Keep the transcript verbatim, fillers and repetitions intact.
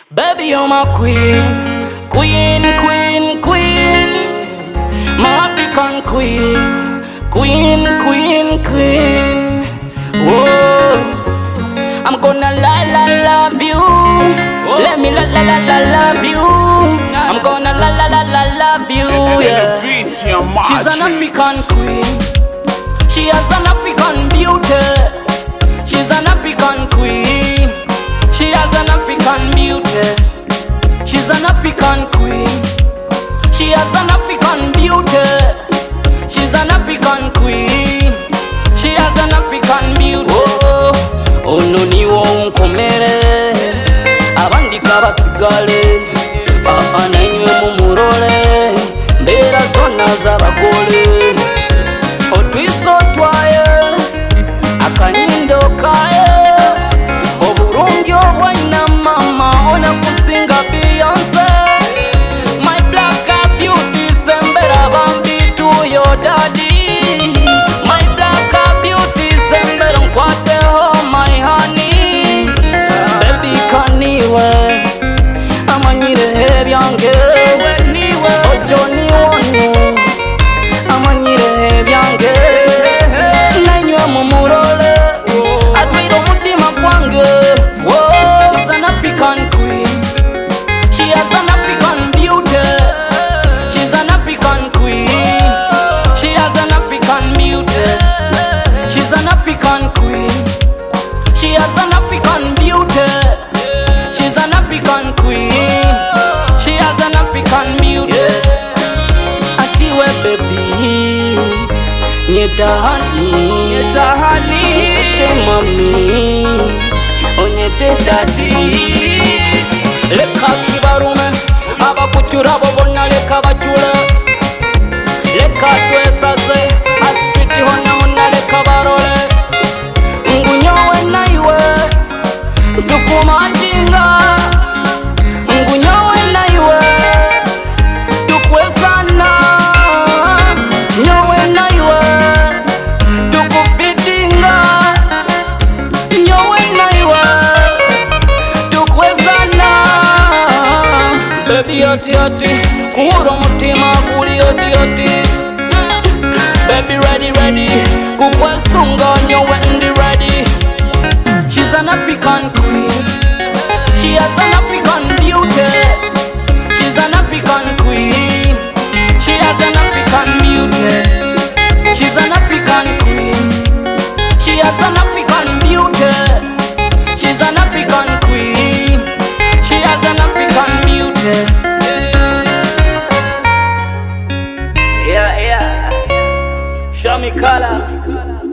Baby, you're my queen, queen, queen, queen, my African queen, queen, queen, queen. Whoa, I'm gonna la la love you. Let me la la la la love you. I'm gonna la la la la love you. Yeah. She's an African queen. She has an African beauty. She's an African queen. She has an African beauty. She's an African queen. She has an African beauty. She's an African queen. She has an African beauty. Oh, oh no niwo unkomere abandi kabasigale bafananywe mumurole mbera zona z'abagore otwiso twaye akanyindo kaye oburungi obwana mama ona kusinga Beyonce. My black beauty sembera bambi to your daddy. My black beauty sembera nkwate ho my honey. Baby kaniwe amanyire byange ojo ni wonu amanyire byange nanywe mumurole atwira umutima kwange. Whoa, she's an African queen. She has an African beauty. She's an African queen. She has an African beauty. She's an African queen. She has an African beauty. She's an African queen. She has an African beauty. Atiwe baby, nyeta honey, nyeta honey, nyete mommy, onyete daddy. Leka kibarume abakuchura bobona leka bachule. Leka twesaze astriti hona hona leka barole. Ngunyowe naiwe tukumajinga. Ngunyowe naiwe tukwesana. Nyowe naiwe tukufitinga. Nyowe naiwe tukwesana. Baby yoti yoti kuhura mutima kuli yoti yoti. Baby ready ready kukwesunga nyowe ndi ready. She's an African queen. She has an African beauty. She's an African queen. She has an African beauty. She's an African queen. She has an African beauty. She's an African queen. She has an African beauty. Yeah, yeah. Show me color.